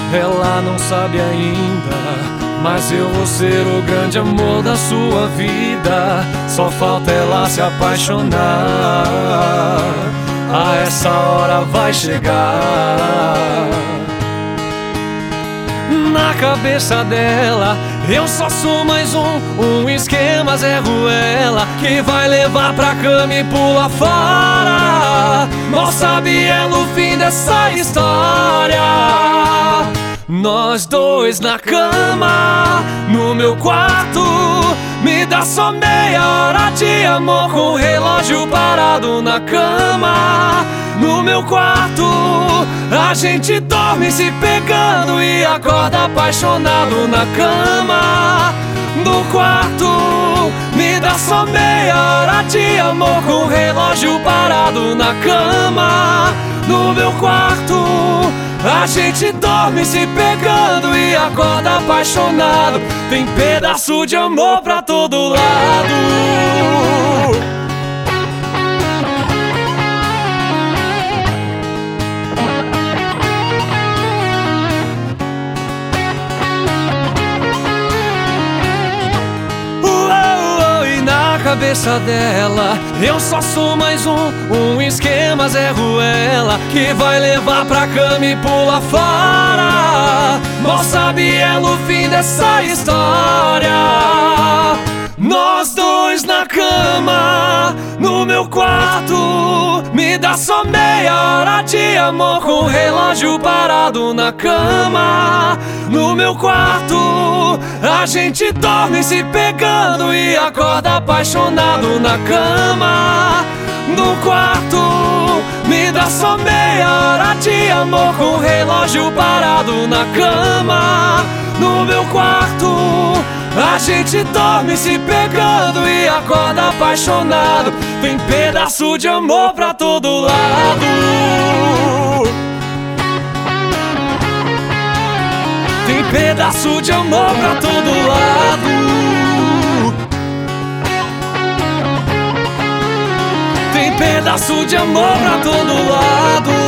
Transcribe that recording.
Ela não sabe ainda, mas eu vou ser o grande amor da sua vida. Só falta ela se apaixonar. A essa hora vai chegar. Na cabeça dela eu só sou mais um esquema Zé Ruela, que vai levar pra cama e pula fora. Mal sabe ela o fim dessa história. Nós dois na cama, no meu quarto. Me dá só meia hora de amor, com o relógio parado na cama. No meu quarto, a gente dorme se pegando e acorda apaixonado na cama. No quarto, me dá só meia hora de amor, com o relógio parado na cama. No meu quarto, a gente dorme se pegando e acorda apaixonado. Tem pedaço de amor pra todo lado. Cabeça dela eu só sou mais um esquema Zé Ruela, que vai levar pra cama e pula fora. Mal sabe ela o fim dessa história. Nós dois na cama, no meu quarto. Me dá só meia hora de amor, com o relógio parado na cama. No meu quarto, a gente dorme se pegando e acorda apaixonado na cama. No quarto, me dá só meia hora de amor, com o relógio parado na cama. No meu quarto, a gente dorme se pegando e acorda apaixonado. Tem pedaço de amor pra todo lado. Tem pedaço de amor pra todo lado. Tem pedaço de amor pra todo lado.